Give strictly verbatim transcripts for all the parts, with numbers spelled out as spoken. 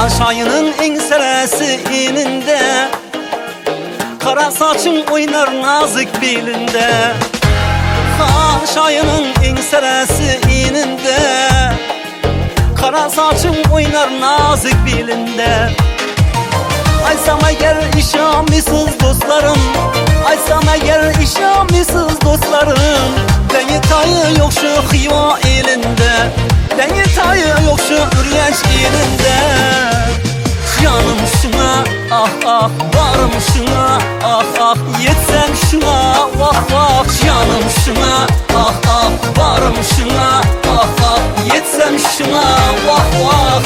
Şayının enseresi ininde, kara saçın oynar nazik belinde. Şayının enseresi ininde, kara saçın oynar nazik belinde. Aysam eğer işamisiz dostlarım, aysam eğer işamisiz dostlarım, deni tayı yok şu Xiva elinde, deni tayı yok şu Ürgenç elinde. Canım şuna ah ah, varım şuna ah ah, yetsem şuna vah vah. Canım şuna ah ah, varım şuna ah ah, yetsem şuna vah vah.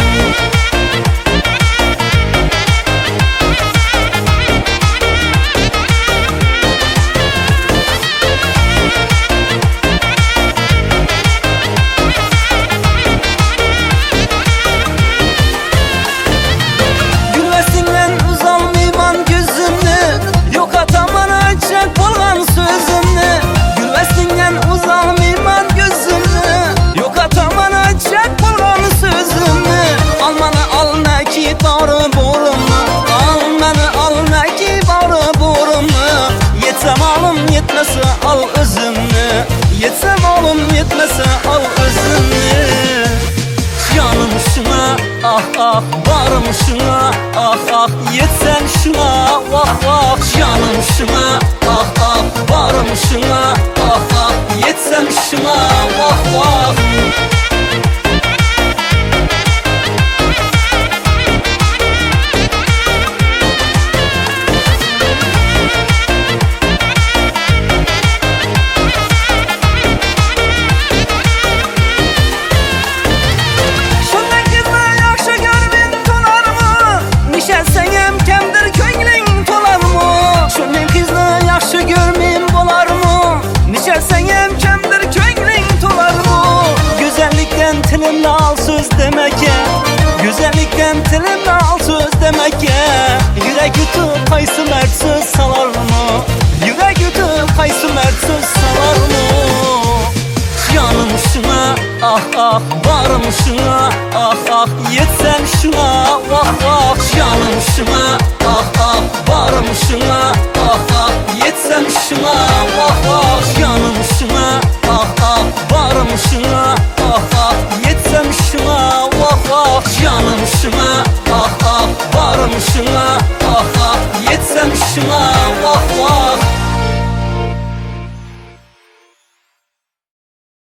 Yetmese al özümü, yetsem oğlum yetmese al özümü. Canım şuna ah ah, varım şuna ah ah, yetsem şuna vah vah. Canım şuna ah ah, varım şuna ah ah, yetsem şuna vah vah. Tilimle al söz demeke, güzellikten tilimle al söz demeke. Yürek yutup kaysı mert söz salar mı? Yürek yutup kaysı mert söz salar mı? Canım şuna ah ah, varım şuna ah ah, yetsem şuna vah vah. Canım şuna ah ah, varım şuna ah ah, yetsem şuna vah vah. Canım şuna ah ah, varım şuna ah ah, yetsem şuna vah vah. Canım şuna ah ah, varım şuna ah ah, yetsem şuna